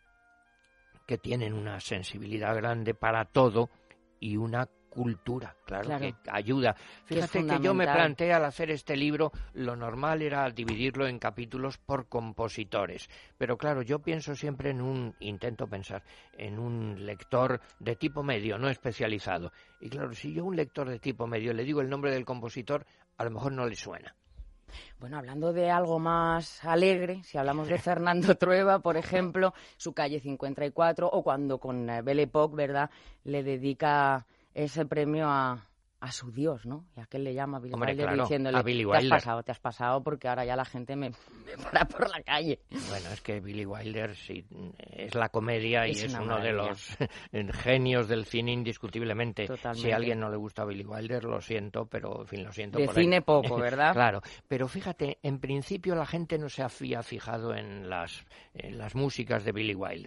que tienen una sensibilidad grande para todo y una cultura, claro, Claro. que ayuda. Que es Fíjate que, yo me fundamental. planteé al hacer este libro, lo normal era dividirlo en capítulos por compositores, pero claro, yo pienso siempre en un, intento pensar, en un lector de tipo medio, no especializado. Y claro, si yo a un lector de tipo medio le digo el nombre del compositor, a lo mejor no le suena. Bueno, hablando de algo más alegre, si hablamos de Fernando Trueba, por ejemplo, su calle cincuenta y cuatro, o cuando con eh, Belle Époque, ¿verdad?, le dedica ese premio a, a su Dios, ¿no? Y a qué le llama Billy Hombre, Wilder claro, diciéndole, a Billy te has Wilder. pasado, te has pasado, porque ahora ya la gente me, me para por la calle. Bueno, es que Billy Wilder sí, es la comedia y Es es, una uno de maravilla. los genios del cine indiscutiblemente. Totalmente. Si a alguien no le gusta Billy Wilder, lo siento, pero en fin, lo siento De por él. cine poco, ¿verdad? Claro, pero fíjate, en principio la gente no se había fijado en las, en las músicas de Billy Wilder.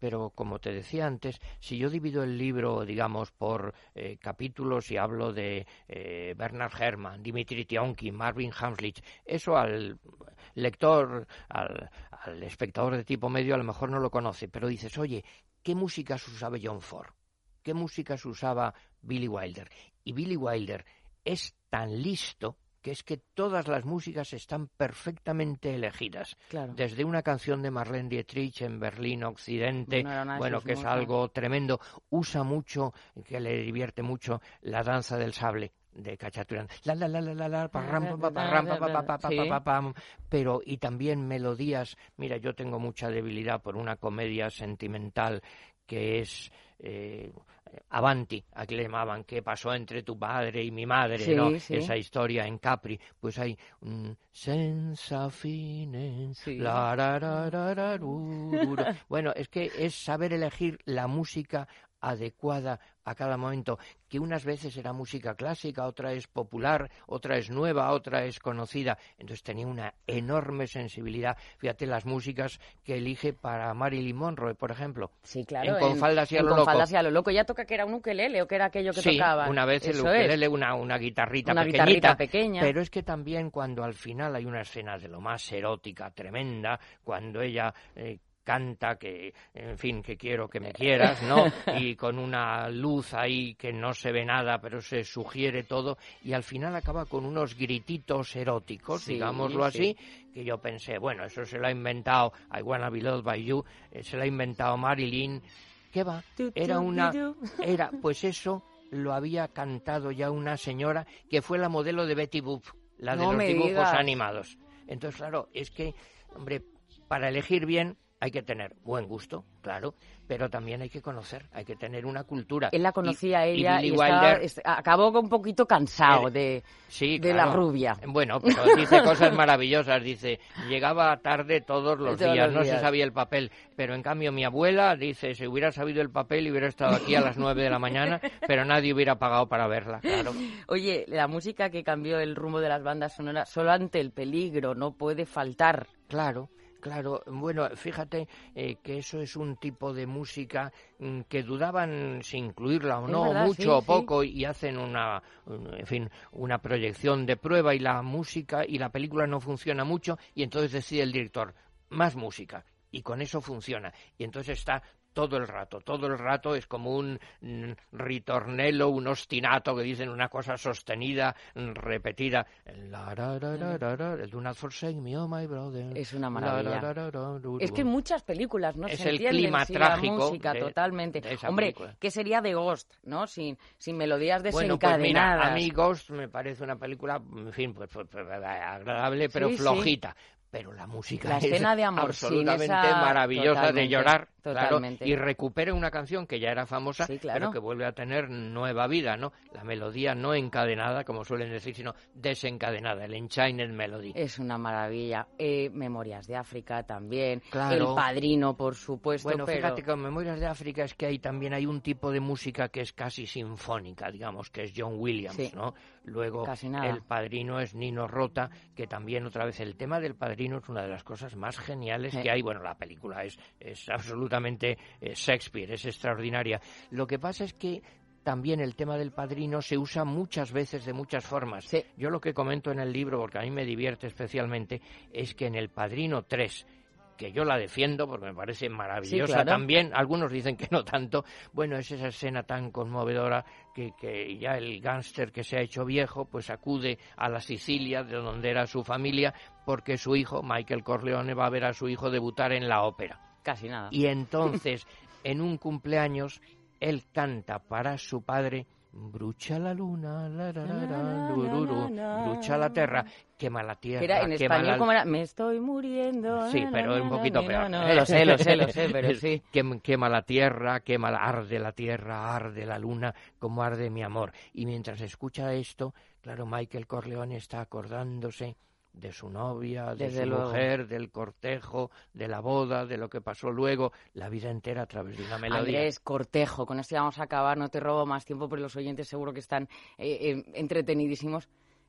pero como te decía antes, si yo divido el libro, digamos, por eh, capítulos y hablo de eh, Bernard Herrmann, Dimitri Tiomkin, Marvin Hamlisch, eso al lector, al, al espectador de tipo medio a lo mejor no lo conoce, pero dices, oye, ¿qué músicas usaba John Ford? ¿Qué músicas usaba Billy Wilder? Y Billy Wilder es tan listo que es que todas las músicas están perfectamente elegidas. Claro. Desde una canción de Marlene Dietrich en Berlín Occidente, Bueno, bueno, que es musas. algo tremendo. Usa mucho, que le divierte mucho, la danza del sable de Cachaturian. La la la la la la, parram, pa, pa, parram, pa, pa, pa, pa, pa, Sí. pa, pa, pam. Pero y también melodías. Mira, yo tengo mucha debilidad por una comedia sentimental que es eh, Avanti, aquí le llamaban, ¿qué pasó entre tu padre y mi madre? Sí, ¿no? sí. Esa historia en Capri, pues hay un senza fine, Sí. la, ra, ra, ra, ra, ru, ru, ru. Bueno, es que es saber elegir la música adecuada a cada momento, que unas veces era música clásica, otra es popular, otra es nueva, otra es conocida. Entonces tenía una enorme sensibilidad. Fíjate las músicas que elige para Marilyn Monroe, por ejemplo. Sí, claro. En Con faldas y a en lo Con loco. faldas y a lo loco. Ya toca que era un ukelele o que era aquello que Sí, tocaba. una vez el Eso ukelele, es. una, una guitarrita Una pequeñita. guitarrita pequeña. Pero es que también cuando al final hay una escena de lo más erótica, tremenda, cuando ella eh, canta que, en fin, que quiero que me quieras, ¿no? Y con una luz ahí que no se ve nada, pero se sugiere todo, y al final acaba con unos grititos eróticos, Sí, digámoslo así, sí. que yo pensé, bueno, eso se lo ha inventado I Wanna Be Loved by You, eh, se lo ha inventado Marilyn. ¿Qué va? Tu, tu, Era una... bidu. Era, pues eso lo había cantado ya una señora que fue la modelo de Betty Boop, la de No los me dibujos digas. animados. Entonces, claro, es que, hombre, para elegir bien hay que tener buen gusto, claro, pero también hay que conocer, hay que tener una cultura. Él la conocía a Y- y ella y, Billy estaba- Wilder, est- acabó un poquito cansado Él- de, sí, de claro. la rubia. Bueno, pero dice cosas maravillosas, dice, llegaba tarde todos los Todos días, los no días. se sabía el papel, pero en cambio mi abuela dice, si hubiera sabido el papel hubiera estado aquí a las nueve de la mañana, pero nadie hubiera pagado para verla, claro. Oye, la música que cambió el rumbo de las bandas sonoras solo ante el peligro, no puede faltar. Claro. Claro, bueno, fíjate eh, que eso es un tipo de música mm, que dudaban si incluirla o Es no, verdad, mucho sí, o sí. poco, y hacen una, un- en fin, una proyección de prueba y la música y la película no funciona mucho y entonces decide el director, más música, y con eso funciona. Y entonces está todo el rato, todo el rato es como un mm, ritornello, un ostinato que dicen una cosa sostenida, mm, repetida. La, ra, ra, ra, ra, ra, el Do Not Forsake Me, oh my brother. Es una La, maravilla. ra, ra, ra, ra, ru, Es ru. que en muchas películas no Es se el entienden clima sin trágico la música, de- totalmente. de esa Hombre, película. ¿qué sería de Ghost, no? Sin, sin melodías Bueno, pues desencadenadas. mira, a mí Ghost me parece una película, en fin, pues, pues, pues, agradable, pero Sí, sí. flojita. Pero la música La es escena de amor, absolutamente sin esa- maravillosa totalmente, de llorar, claro, totalmente. y recupera una canción que ya era famosa, Sí, claro. pero que vuelve a tener nueva vida, ¿no? La melodía no encadenada, como suelen decir, sino desencadenada, el Enchained Melody. Es una maravilla. Eh, Memorias de África también. Claro. El Padrino, por supuesto. Bueno, pero... fíjate que con Memorias de África es que hay también hay un tipo de música que es casi sinfónica, digamos, que es John Williams, Sí. ¿no? Luego Casi nada. El Padrino es Nino Rota, que también otra vez el tema del Padrino es una de las cosas más geniales Sí. que hay. Bueno, la película es, es absolutamente eh, Shakespeare, es extraordinaria. Lo que pasa es que también el tema del Padrino se usa muchas veces de muchas formas. Sí. Yo lo que comento en el libro, porque a mí me divierte especialmente, es que en El Padrino tres, que yo la defiendo porque me parece maravillosa Sí, claro. también, algunos dicen que no tanto, bueno, es esa escena tan conmovedora que, que ya el gángster que se ha hecho viejo pues acude a la Sicilia, de donde era su familia, porque su hijo, Michael Corleone, va a ver a su hijo debutar en la ópera. Casi nada. Y entonces, en un cumpleaños, él canta para su padre Brucha la luna, la, la, la, la, lururu, brucha la tierra, quema la tierra, Era en quema español, la... ¿cómo era? Me estoy muriendo. Sí, na, pero na, es un na, poquito na, peor. no, lo sé, lo sé, lo sé, pero sí. Quem- Quema la tierra, quema la, arde la tierra, arde la luna, como arde mi amor. Y mientras escucha esto, claro, Michael Corleone está acordándose de su novia, de Desde su luego. mujer, del cortejo, de la boda, de lo que pasó luego, la vida entera a través de una melodía. Andrés, cortejo, con esto ya vamos a acabar, no te robo más tiempo, pero los oyentes seguro que están eh, eh, entretenidísimos.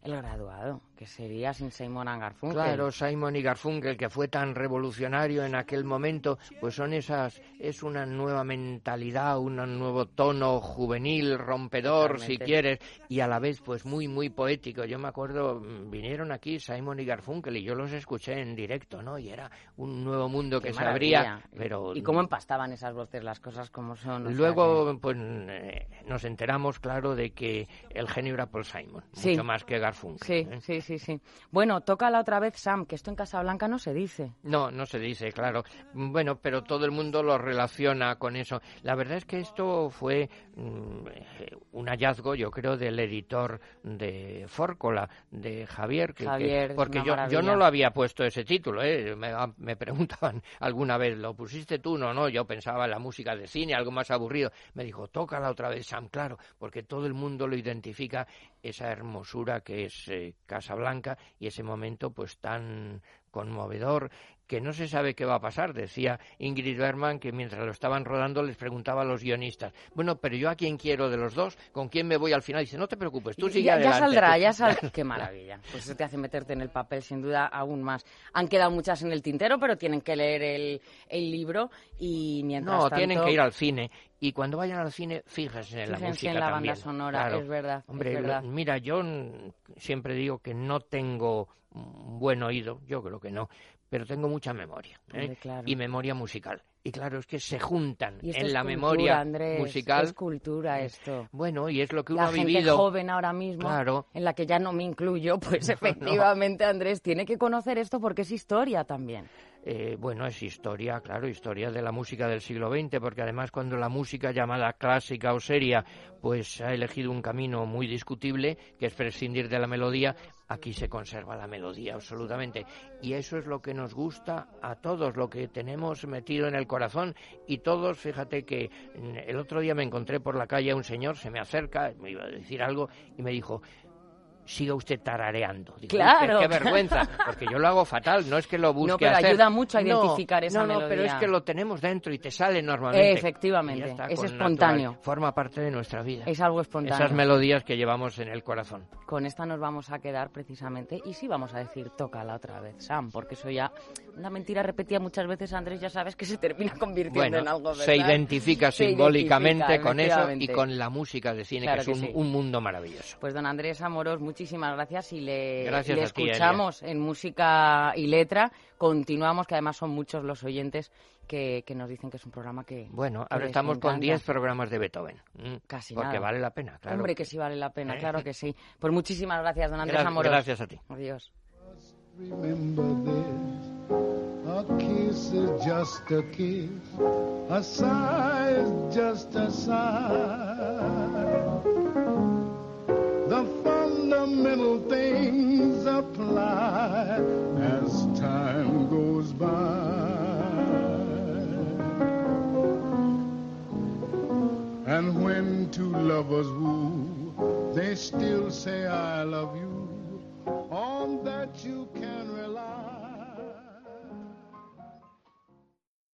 El Graduado, que sería sin Simon and Garfunkel. Claro, Simon y Garfunkel, que fue tan revolucionario en aquel momento, pues son esas, es una nueva mentalidad, un nuevo tono juvenil, rompedor, Totalmente. si quieres, y a la vez pues muy, muy poético. Yo me acuerdo, vinieron aquí Simon y Garfunkel y yo los escuché en directo, ¿no? Y era un nuevo mundo Qué que se maravilla. abría, pero... ¿Y cómo empastaban esas voces, las cosas como son? O sea Luego, que- pues eh, nos enteramos, claro, de que el genio era Paul Simon, Sí. mucho más que Garfunkel. Sí, ¿eh? sí, sí, sí. Bueno, tócala otra vez, Sam, que esto en Casablanca no se dice. No, no se dice, claro. Bueno, pero todo el mundo lo relaciona con eso. La verdad es que esto fue mm, un hallazgo, yo creo, del editor de Fórcola, de Javier, que, Javier, que- porque una yo, yo maravilla. no lo había puesto ese título, ¿eh? me, me preguntaban alguna vez, ¿lo pusiste tú? No, no, yo pensaba en la música de cine, algo más aburrido. Me dijo, tócala otra vez, Sam, claro, porque todo el mundo lo identifica, esa hermosura que es eh, Casablanca y ese momento pues tan conmovedor, que no se sabe qué va a pasar. Decía Ingrid Bergman que mientras lo estaban rodando les preguntaba a los guionistas, bueno, pero yo a quién quiero de los dos, ¿con quién me voy al final? Dice, no te preocupes, tú sigue ya, adelante. ya saldrá, ya saldrá. Qué maravilla. Pues eso te hace meterte en el papel, sin duda, aún más. Han quedado muchas en el tintero, pero tienen que leer el, el libro y mientras No, tanto... tienen que ir al cine. Y cuando vayan al cine, fíjense en la Fíjense música en la también. banda sonora, Claro. es verdad, Hombre, es verdad. lo- mira, yo mm, siempre digo que no tengo un buen oído, yo creo que no, pero tengo mucha memoria, ¿eh? Hombre, claro. Y memoria musical. Y claro, es que se juntan Y esto en es la cultura, memoria Andrés, musical. es cultura esto. Bueno, y es lo que uno La ha gente vivido. joven ahora mismo, Claro. en la que ya no me incluyo, pues efectivamente, Andrés, tiene que conocer esto porque es historia también. Eh, bueno, es historia, claro, historia de la música del siglo veinte, porque además cuando la música llamada clásica o seria, pues ha elegido un camino muy discutible, que es prescindir de la melodía, aquí se conserva la melodía absolutamente. Y eso es lo que nos gusta a todos, lo que tenemos metido en el corazón. Y todos, fíjate que mm, el otro día me encontré por la calle a un señor, se me acerca, me iba a decir algo, y me dijo, siga usted tarareando. Digo, Claro. Qué, qué vergüenza, porque yo lo hago fatal, no es que lo busque No, pero hacer. ayuda mucho a No, identificar esa no, no, melodía. pero es que lo tenemos dentro y te sale normalmente. Efectivamente, Y ya está, es con espontáneo. natural. Forma parte de nuestra vida. Es algo espontáneo. Esas melodías que llevamos en el corazón. Con esta nos vamos a quedar precisamente y sí vamos a decir tócala otra vez, Sam, porque eso ya, una mentira repetida muchas veces, Andrés, ya sabes que se termina convirtiendo Bueno, en algo, ¿verdad? se identifica Se simbólicamente identifica, con eso y efectivamente. con la música de cine, Claro que es que un, sí. un mundo maravilloso. Pues don Andrés Amorós, muchísimas gracias y le, Gracias le a ti, escuchamos en música y letra. Continuamos, que además son muchos los oyentes que, que nos dicen que es un programa que Bueno, que ahora les estamos con encanta. diez programas de Beethoven. ¿m? Casi Porque nada. vale la pena, claro. Hombre, que sí vale la pena, ¿Eh? claro que sí. Pues muchísimas gracias, don Andrés Gra- Amorós. gracias a ti. Adiós. Remember this, a kiss is just a kiss, a sigh is just a sigh. The fundamental things apply as time goes by. And when two lovers woo, they still say I love you. On that you can